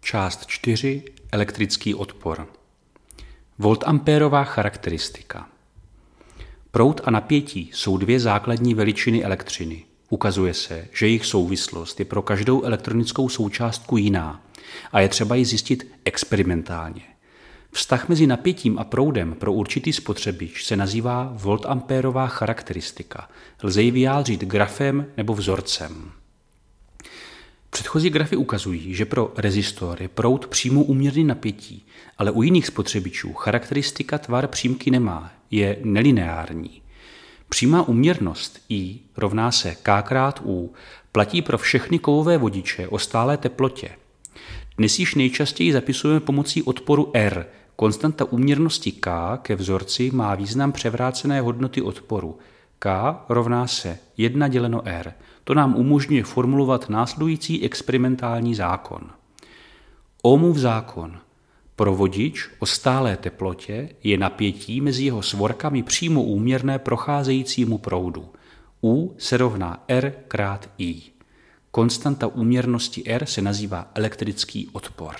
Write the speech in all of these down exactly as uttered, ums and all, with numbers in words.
Část čtyři. Elektrický odpor. Voltampérová charakteristika. Proud a napětí jsou dvě základní veličiny elektřiny. Ukazuje se, že jejich souvislost je pro každou elektronickou součástku jiná a je třeba ji zjistit experimentálně. Vztah mezi napětím a proudem pro určitý spotřebič se nazývá voltampérová charakteristika. Lze ji vyjádřit grafem nebo vzorcem. Předchozí grafy ukazují, že pro rezistor je proud přímo úměrný napětí, ale u jiných spotřebičů charakteristika tvar přímky nemá, je nelineární. Přímá úměrnost I rovná se K krát U platí pro všechny kovové vodiče o stálé teplotě. Dnes již nejčastěji zapisujeme pomocí odporu R. Konstanta úměrnosti K ke vzorci má význam převrácené hodnoty odporu. K rovná se jedna děleno R. To nám umožňuje formulovat následující experimentální zákon. Ohmův zákon. Pro vodič o stálé teplotě je napětí mezi jeho svorkami přímo úměrné procházejícímu proudu. U se rovná R krát I. Konstanta úměrnosti R se nazývá elektrický odpor.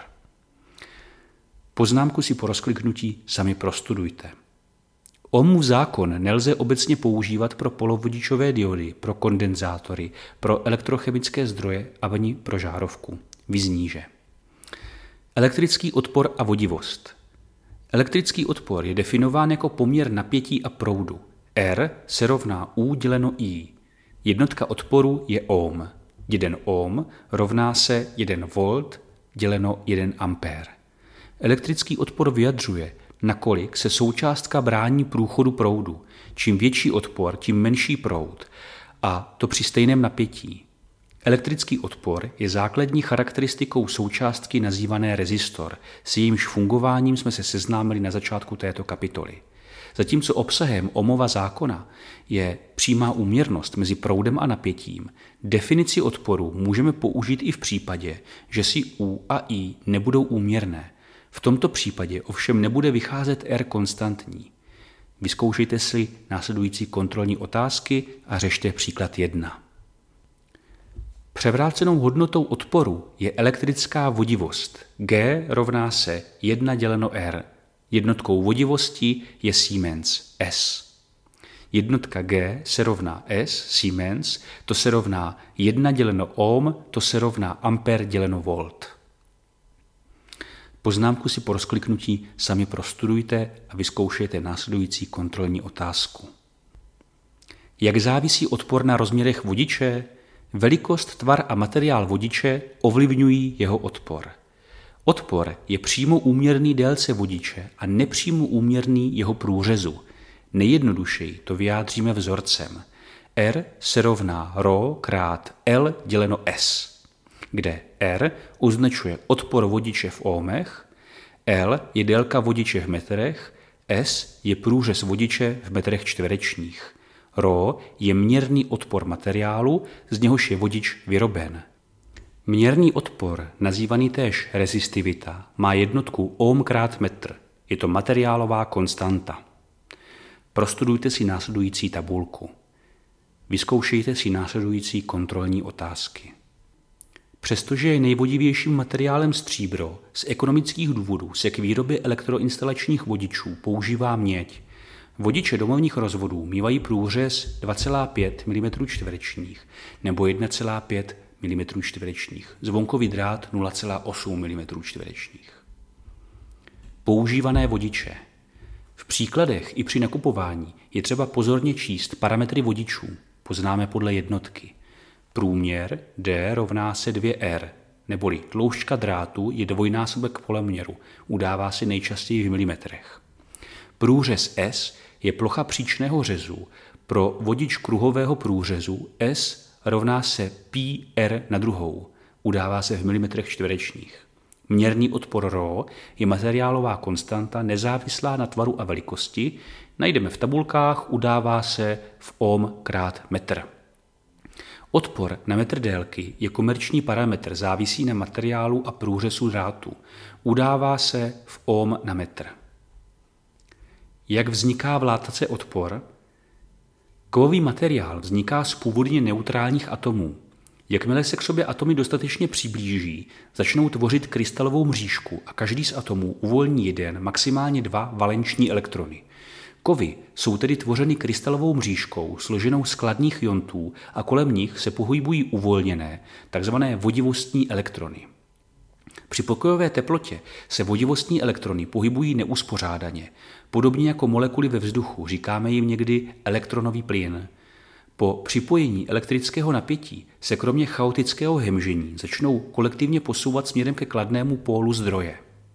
Poznámku si po rozkliknutí sami prostudujte. Ohmův zákon nelze obecně používat pro polovodičové diody, pro kondenzátory, pro elektrochemické zdroje a ani pro žárovku. Vyzní, že elektrický odpor a vodivost. Elektrický odpor je definován jako poměr napětí a proudu. R se rovná U děleno I. Jednotka odporu je ohm. jeden ohm rovná se jeden volt děleno jeden ampér. Elektrický odpor vyjadřuje, nakolik se součástka brání průchodu proudu. Čím větší odpor, tím menší proud. A to při stejném napětí. Elektrický odpor je základní charakteristikou součástky nazývané rezistor, s jejímž fungováním jsme se seznámili na začátku této kapitoly. Zatímco obsahem Ohmova zákona je přímá úměrnost mezi proudem a napětím, definici odporu můžeme použít i v případě, že si U a I nebudou úměrné. V tomto případě ovšem nebude vycházet R konstantní. Vyzkoušejte si následující kontrolní otázky a řešte příklad jedna. Převrácenou hodnotou odporu je elektrická vodivost. G rovná se jedna děleno R. Jednotkou vodivosti je Siemens S. Jednotka G se rovná S, Siemens, to se rovná jedna děleno ohm, to se rovná ampér děleno volt. Poznámku si po rozkliknutí sami prostudujte a vyzkoušejte následující kontrolní otázku. Jak závisí odpor na rozměrech vodiče? Velikost, tvar a materiál vodiče ovlivňují jeho odpor. Odpor je přímo úměrný délce vodiče a nepřímo úměrný jeho průřezu. Nejjednodušeji to vyjádříme vzorcem. R se rovná ρ krát L děleno S, kde R označuje odpor vodiče v ohmech, L je délka vodiče v metrech, S je průřez vodiče v metrech čtverečních. Ρ je měrný odpor materiálu, z něhož je vodič vyroben. Měrný odpor, nazývaný též rezistivita, má jednotku ohm krát metr. Je to materiálová konstanta. Prostudujte si následující tabulku. Vyzkoušejte si následující kontrolní otázky. Přestože je nejvodivějším materiálem stříbro, z ekonomických důvodů se k výrobě elektroinstalačních vodičů používá měď. Vodiče domovních rozvodů mívají průřez dva celá pět milimetrů čtverečních nebo jedna celá pět milimetrů čtverečních, zvonkový drát nula celá osm milimetrů čtverečních. Používané vodiče. V příkladech i při nakupování je třeba pozorně číst parametry vodičů, poznáme podle jednotky. Průměr D rovná se dva R, neboli tloušťka drátu je dvojnásobek poloměru, udává se nejčastěji v milimetrech. Průřez S je plocha příčného řezu. Pro vodič kruhového průřezu S rovná se pi R na druhou, udává se v milimetrech čtverečních. Měrný odpor ρ je materiálová konstanta nezávislá na tvaru a velikosti, najdeme v tabulkách, udává se v ohm krát metr. Odpor na metr délky je komerční parametr, závisí na materiálu a průřezu drátu. Udává se v ohm na metr. Jak vzniká v látce odpor? Kovový materiál vzniká z původně neutrálních atomů. Jakmile se k sobě atomy dostatečně přiblíží, začnou tvořit krystalovou mřížku a každý z atomů uvolní jeden, maximálně dva valenční elektrony. Kovy jsou tedy tvořeny krystalovou mřížkou složenou z kladných iontů a kolem nich se pohybují uvolněné, takzvané vodivostní elektrony. Při pokojové teplotě se vodivostní elektrony pohybují neuspořádaně, podobně jako molekuly ve vzduchu, říkáme jim někdy elektronový plyn. Po připojení elektrického napětí se kromě chaotického hemžení začnou kolektivně posouvat směrem ke kladnému pólu zdroje.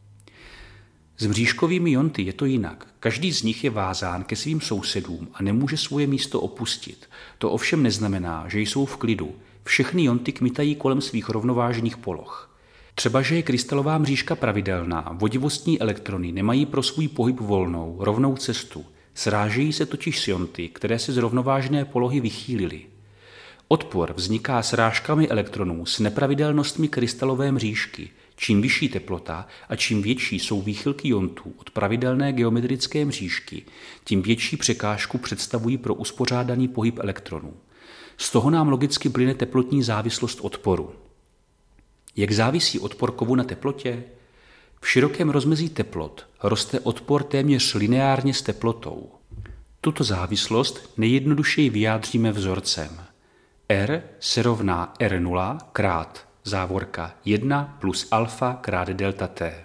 S mřížkovými ionty je to jinak. Každý z nich je vázán ke svým sousedům a nemůže svoje místo opustit. To ovšem neznamená, že jsou v klidu. Všechny ionty kmitají kolem svých rovnovážných poloh. Třeba, že je krystalová mřížka pravidelná, vodivostní elektrony nemají pro svůj pohyb volnou, rovnou cestu. Srážejí se totiž s ionty, které se z rovnovážné polohy vychýlily. Odpor vzniká srážkami elektronů s nepravidelnostmi krystalové mřížky. Čím vyšší teplota a čím větší jsou výchylky iontů od pravidelné geometrické mřížky, tím větší překážku představují pro uspořádaný pohyb elektronů. Z toho nám logicky plyne teplotní závislost odporu. Jak závisí odpor kovu na teplotě? V širokém rozmezí teplot roste odpor téměř lineárně s teplotou. Tuto závislost nejjednodušeji vyjádříme vzorcem. R se rovná R nula krát závorka jedna plus alfa krát delta T,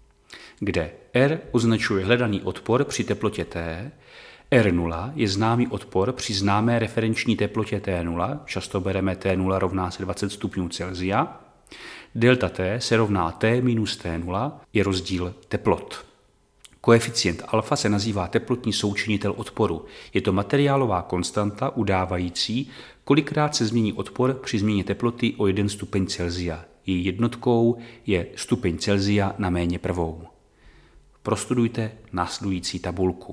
kde R označuje hledaný odpor při teplotě T, R nula je známý odpor při známé referenční teplotě T nula, často bereme T nula rovná se dvacet stupňů Celsia, delta T se rovná T minus T nula, je rozdíl teplot. Koeficient alfa se nazývá teplotní součinitel odporu. Je to materiálová konstanta udávající, kolikrát se změní odpor při změně teploty o jeden stupeň Celsia. Její jednotkou je stupeň Celsia na méně prvou. Prostudujte následující tabulku.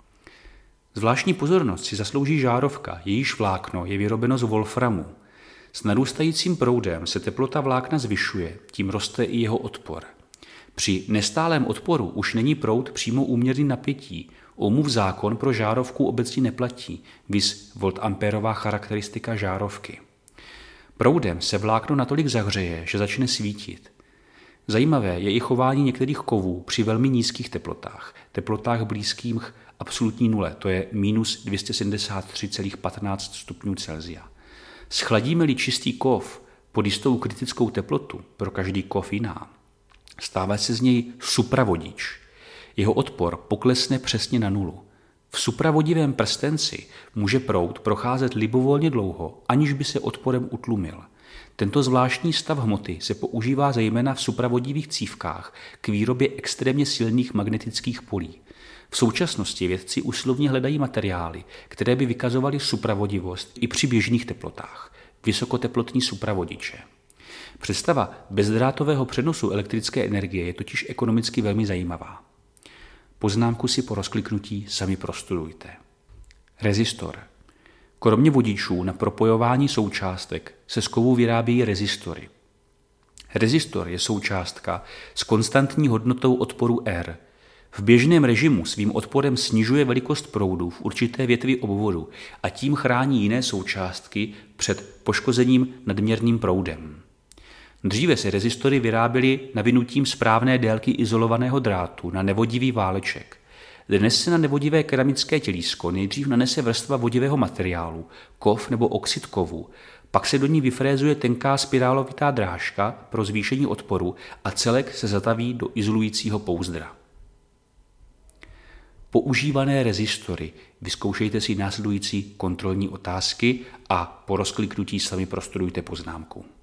Zvláštní pozornost si zaslouží žárovka, jejíž vlákno je vyrobeno z wolframu. S narůstajícím proudem se teplota vlákna zvyšuje, tím roste i jeho odpor. Při nestálém odporu už není proud přímo úměrný napětí. Ohmův zákon pro žárovku obecně neplatí, viz voltamperová charakteristika žárovky. Proudem se vlákno natolik zahřeje, že začne svítit. Zajímavé je i chování některých kovů při velmi nízkých teplotách, teplotách blízkých absolutní nule, to je minus dvě stě sedmdesát tři celá patnáct stupňů Celsia. Schladíme-li čistý kov pod jistou kritickou teplotu, pro každý kov jiná, stává se z něj supravodič. Jeho odpor poklesne přesně na nulu. V supravodivém prstenci může proud procházet libovolně dlouho, aniž by se odporem utlumil. Tento zvláštní stav hmoty se používá zejména v supravodivých cívkách k výrobě extrémně silných magnetických polí. V současnosti vědci usilovně hledají materiály, které by vykazovaly supravodivost i při běžných teplotách, vysokoteplotní supravodiče. Představa bezdrátového přenosu elektrické energie je totiž ekonomicky velmi zajímavá. Poznámku si po rozkliknutí sami prostudujte. Rezistor. Kromě vodičů na propojování součástek se z kovů vyrábějí rezistory. Rezistor je součástka s konstantní hodnotou odporu R. V běžném režimu svým odporem snižuje velikost proudu v určité větvi obvodu a tím chrání jiné součástky před poškozením nadměrným proudem. Dříve se rezistory vyráběly navinutím správné délky izolovaného drátu na nevodivý váleček. Dnes se na nevodivé keramické tělísko nejdřív nanese vrstva vodivého materiálu, kov nebo oxid kovu, pak se do ní vyfrézuje tenká spirálovitá drážka pro zvýšení odporu a celek se zataví do izolujícího pouzdra. Používané rezistory. Vyzkoušejte si následující kontrolní otázky a po rozkliknutí sami prostudujte poznámku.